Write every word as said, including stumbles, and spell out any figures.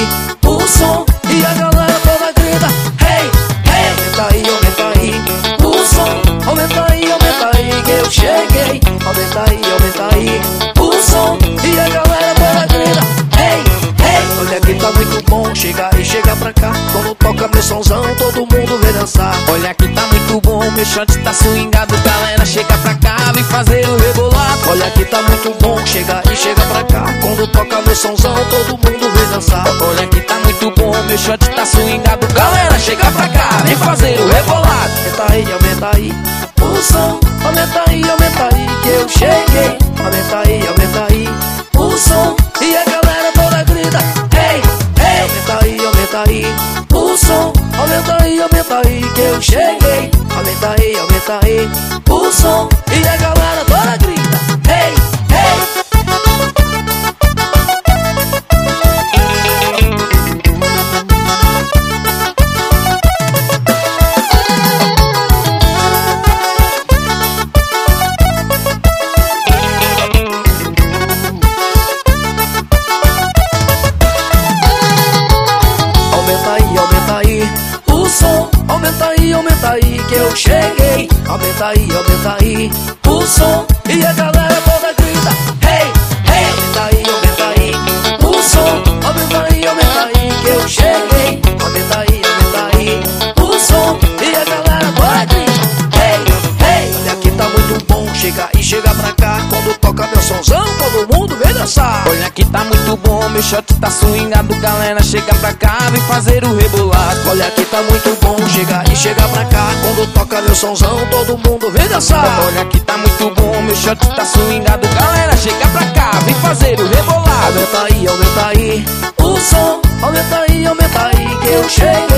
aí o som e a galera toda grita. Hey, hey, aumenta aí, aumenta aí o som. Aumenta aí, aumenta aí que eu cheguei. Aumenta aí, aumenta aí o som e a galera toda grita. Hey, hey, olha que tá muito bom, chega aí, chega pra cá. Quando toca meu somzão, todo mundo vem dançar. Olha que tá muito bom, meu shot tá swingado. Galera, chega pra cá, vem fazer o rebolado. Olha que tá muito bom, chega aí, chega pra cá. Quando toca meu somzão, todo mundo vem dançar. Olha que tá muito bom, meu shot tá swingado. Galera, chega pra cá, vem fazer o rebolado. Aumenta aí, aumenta aí o som. Aumenta aí, aumenta aí que eu cheguei. Aumenta aí, aumenta aí o som e a galera toda grita. Hey, hey, aumenta aí, aumenta aí o som. Aumenta aí, aumenta aí que eu cheguei. Aumenta aí, aumenta aí o som e a galera toda grita. Hey, hey. Aumenta aí, aumenta aí que eu cheguei. Aumenta aí, aumenta aí o som e a galera toda grita. Hey, hey, aumenta aí, aumenta aí o som. Aumenta aí, aumenta aí que eu cheguei. Aumenta aí, aumenta aí o som e a galera toda grita. Hey, hey, olha que tá muito bom, chega e chega pra cá. Quando toca meu somzão, todo mundo vem dançar. Olha que tá muito bom, meu shot tá swingado. Galera, chega pra cá, vem fazer o rebolado. Olha que tá muito bom, chega e chega pra cá. Quando toca meu somzão, todo mundo vem dançar. Olha que tá muito bom, meu shot tá swingado. Galera, chega pra cá, vem fazer o rebolado. Aumenta aí, aumenta aí o som. Aumenta aí, aumenta aí que eu cheguei.